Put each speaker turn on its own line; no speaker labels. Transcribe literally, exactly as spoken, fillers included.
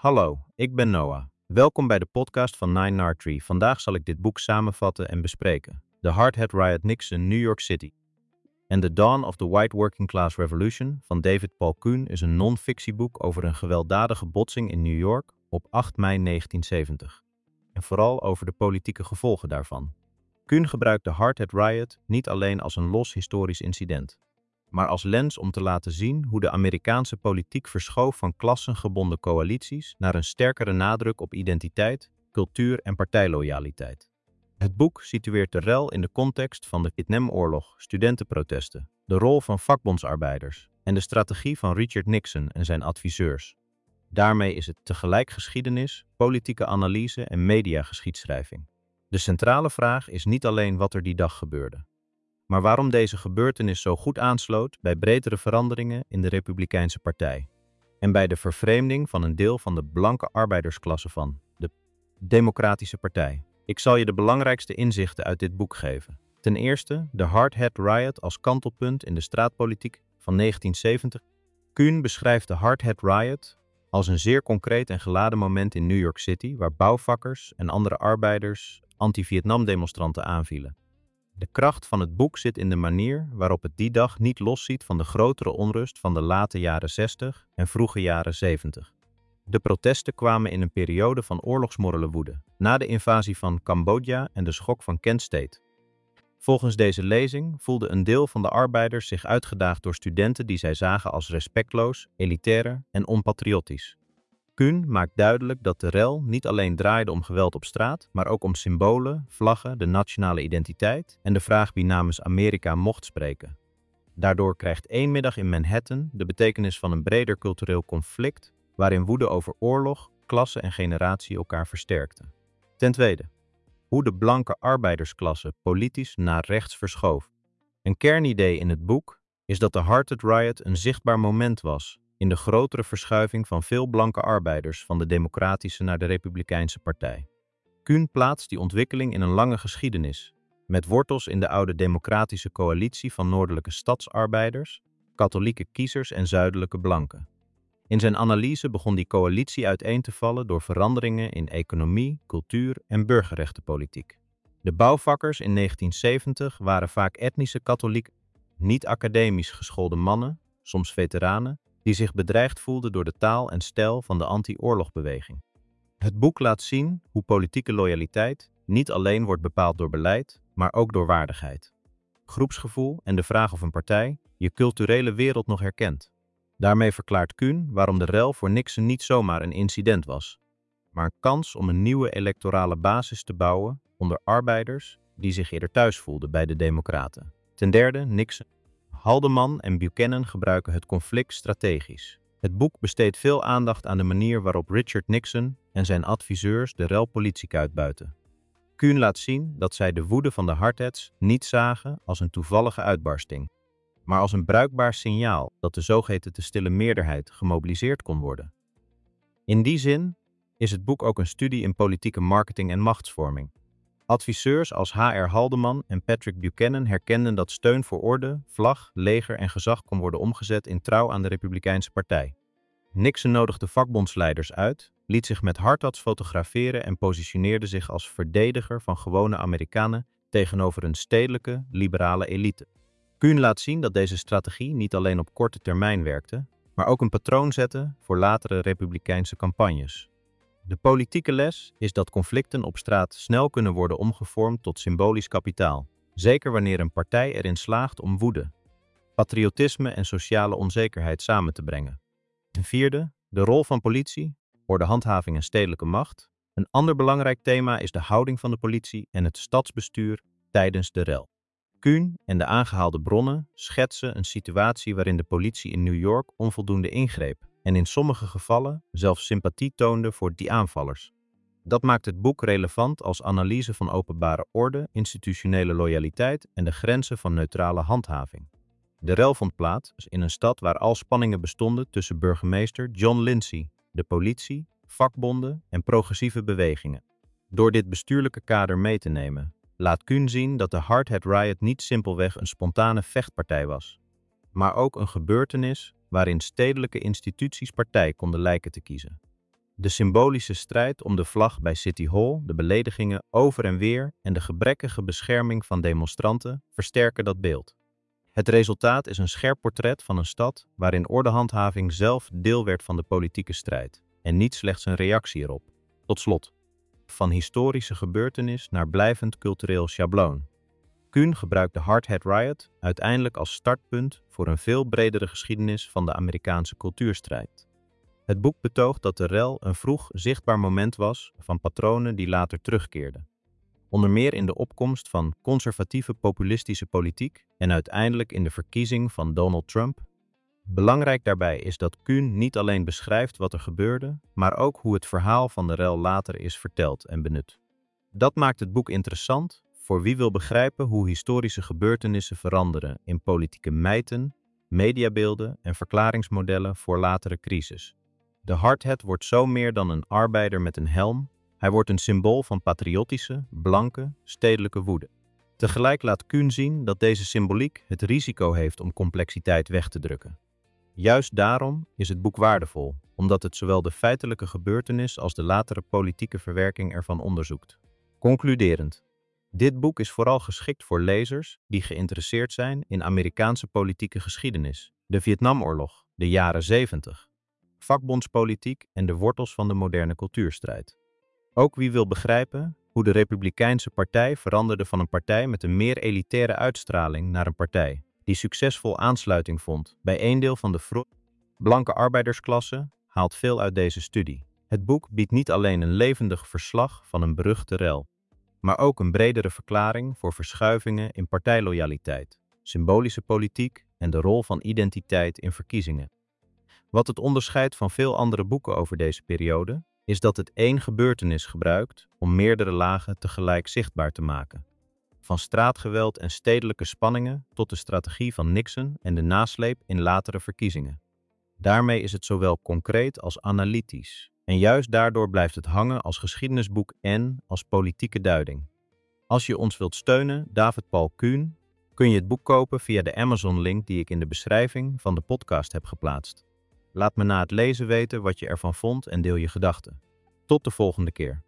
Hallo, ik ben Noah. Welkom bij de podcast van Nine Nard Tree. Vandaag zal ik dit boek samenvatten en bespreken. The Hard Hat Riot Nixon, New York City. And the Dawn of the White Working Class Revolution van David Paul Kuhn is een non-fictieboek over een gewelddadige botsing in New York op acht mei negentien zeventig. En vooral over de politieke gevolgen daarvan. Kuhn gebruikt de Hard Hat Riot niet alleen als een los historisch incident, maar als lens om te laten zien hoe de Amerikaanse politiek verschoof van klassengebonden coalities naar een sterkere nadruk op identiteit, cultuur en partijloyaliteit. Het boek situeert de rel in de context van de Vietnamoorlog, studentenprotesten, de rol van vakbondsarbeiders en de strategie van Richard Nixon en zijn adviseurs. Daarmee is het tegelijk geschiedenis, politieke analyse en mediageschiedschrijving. De centrale vraag is niet alleen wat er die dag gebeurde, maar waarom deze gebeurtenis zo goed aansloot bij bredere veranderingen in de Republikeinse Partij en bij de vervreemding van een deel van de blanke arbeidersklasse van de Democratische Partij. Ik zal je de belangrijkste inzichten uit dit boek geven. Ten eerste de Hard Hat Riot als kantelpunt in de straatpolitiek van negentien zeventig. Kuhn beschrijft de Hard Hat Riot als een zeer concreet en geladen moment in New York City waar bouwvakkers en andere arbeiders anti-Vietnam-demonstranten aanvielen. De kracht van het boek zit in de manier waarop het die dag niet losziet van de grotere onrust van de late jaren zestig en vroege jaren zeventig. De protesten kwamen in een periode van oorlogsmorrele woede, na de invasie van Cambodja en de schok van Kent State. Volgens deze lezing voelde een deel van de arbeiders zich uitgedaagd door studenten die zij zagen als respectloos, elitair en onpatriotisch. Kuhn maakt duidelijk dat de rel niet alleen draaide om geweld op straat, maar ook om symbolen, vlaggen, de nationale identiteit en de vraag wie namens Amerika mocht spreken. Daardoor krijgt één middag in Manhattan de betekenis van een breder cultureel conflict, waarin woede over oorlog, klasse en generatie elkaar versterkten. Ten tweede, hoe de blanke arbeidersklasse politisch naar rechts verschoof. Een kernidee in het boek is dat de Hard Hat Riot een zichtbaar moment was in de grotere verschuiving van veel blanke arbeiders van de Democratische naar de Republikeinse Partij. Kuhn plaatst die ontwikkeling in een lange geschiedenis, met wortels in de oude democratische coalitie van noordelijke stadsarbeiders, katholieke kiezers en zuidelijke blanken. In zijn analyse begon die coalitie uiteen te vallen door veranderingen in economie, cultuur en burgerrechtenpolitiek. De bouwvakkers in negentien zeventig waren vaak etnische katholiek, niet academisch geschoolde mannen, soms veteranen, die zich bedreigd voelden door de taal en stijl van de anti-oorlogbeweging. Het boek laat zien hoe politieke loyaliteit niet alleen wordt bepaald door beleid, maar ook door waardigheid, groepsgevoel en de vraag of een partij je culturele wereld nog herkent. Daarmee verklaart Kuhn waarom de rel voor Nixon niet zomaar een incident was, maar een kans om een nieuwe electorale basis te bouwen onder arbeiders die zich eerder thuis voelden bij de Democraten. Ten derde, Nixon. Haldeman en Buchanan gebruiken het conflict strategisch. Het boek besteedt veel aandacht aan de manier waarop Richard Nixon en zijn adviseurs de rel politiek uitbuiten. Kuhn laat zien dat zij de woede van de Hard Hats niet zagen als een toevallige uitbarsting, maar als een bruikbaar signaal dat de zogeheten te stille meerderheid gemobiliseerd kon worden. In die zin is het boek ook een studie in politieke marketing en machtsvorming. Adviseurs als H R Haldeman en Patrick Buchanan herkenden dat steun voor orde, vlag, leger en gezag kon worden omgezet in trouw aan de Republikeinse Partij. Nixon nodigde vakbondsleiders uit, liet zich met hardhats fotograferen en positioneerde zich als verdediger van gewone Amerikanen tegenover een stedelijke, liberale elite. Kuhn laat zien dat deze strategie niet alleen op korte termijn werkte, maar ook een patroon zette voor latere republikeinse campagnes. De politieke les is dat conflicten op straat snel kunnen worden omgevormd tot symbolisch kapitaal, zeker wanneer een partij erin slaagt om woede, patriotisme en sociale onzekerheid samen te brengen. Ten vierde, de rol van politie, ordehandhaving en stedelijke macht. Een ander belangrijk thema is de houding van de politie en het stadsbestuur tijdens de rel. Kuhn en de aangehaalde bronnen schetsen een situatie waarin de politie in New York onvoldoende ingreep en in sommige gevallen zelfs sympathie toonde voor die aanvallers. Dat maakt het boek relevant als analyse van openbare orde, institutionele loyaliteit en de grenzen van neutrale handhaving. De rel vond plaats in een stad waar al spanningen bestonden tussen burgemeester John Lindsay, de politie, vakbonden en progressieve bewegingen. Door dit bestuurlijke kader mee te nemen, laat Kuhn zien dat de Hard Hat Riot niet simpelweg een spontane vechtpartij was, maar ook een gebeurtenis waarin stedelijke instituties partij konden lijken te kiezen. De symbolische strijd om de vlag bij City Hall, de beledigingen over en weer en de gebrekkige bescherming van demonstranten versterken dat beeld. Het resultaat is een scherp portret van een stad waarin ordehandhaving zelf deel werd van de politieke strijd en niet slechts een reactie erop. Tot slot, van historische gebeurtenis naar blijvend cultureel schabloon. Kuhn gebruikt de Hardhat Riot uiteindelijk als startpunt voor een veel bredere geschiedenis van de Amerikaanse cultuurstrijd. Het boek betoogt dat de rel een vroeg zichtbaar moment was van patronen die later terugkeerden. Onder meer in de opkomst van conservatieve populistische politiek en uiteindelijk in de verkiezing van Donald Trump. Belangrijk daarbij is dat Kuhn niet alleen beschrijft wat er gebeurde, maar ook hoe het verhaal van de rel later is verteld en benut. Dat maakt het boek interessant voor wie wil begrijpen hoe historische gebeurtenissen veranderen in politieke mijten, mediabeelden en verklaringsmodellen voor latere crisis. De Hardhat wordt zo meer dan een arbeider met een helm. Hij wordt een symbool van patriotische, blanke, stedelijke woede. Tegelijk laat Kuhn zien dat deze symboliek het risico heeft om complexiteit weg te drukken. Juist daarom is het boek waardevol, omdat het zowel de feitelijke gebeurtenis als de latere politieke verwerking ervan onderzoekt. Concluderend. Dit boek is vooral geschikt voor lezers die geïnteresseerd zijn in Amerikaanse politieke geschiedenis, de Vietnamoorlog, de jaren zeventig, vakbondspolitiek en de wortels van de moderne cultuurstrijd. Ook wie wil begrijpen hoe de Republikeinse Partij veranderde van een partij met een meer elitaire uitstraling naar een partij die succesvol aansluiting vond bij een deel van de vroege blanke arbeidersklasse, haalt veel uit deze studie. Het boek biedt niet alleen een levendig verslag van een beruchte rel, maar ook een bredere verklaring voor verschuivingen in partijloyaliteit, symbolische politiek en de rol van identiteit in verkiezingen. Wat het onderscheidt van veel andere boeken over deze periode, is dat het één gebeurtenis gebruikt om meerdere lagen tegelijk zichtbaar te maken. Van straatgeweld en stedelijke spanningen tot de strategie van Nixon en de nasleep in latere verkiezingen. Daarmee is het zowel concreet als analytisch. En juist daardoor blijft het hangen als geschiedenisboek en als politieke duiding. Als je ons wilt steunen, David Paul Kuhn, kun je het boek kopen via de Amazon-link die ik in de beschrijving van de podcast heb geplaatst. Laat me na het lezen weten wat je ervan vond en deel je gedachten. Tot de volgende keer.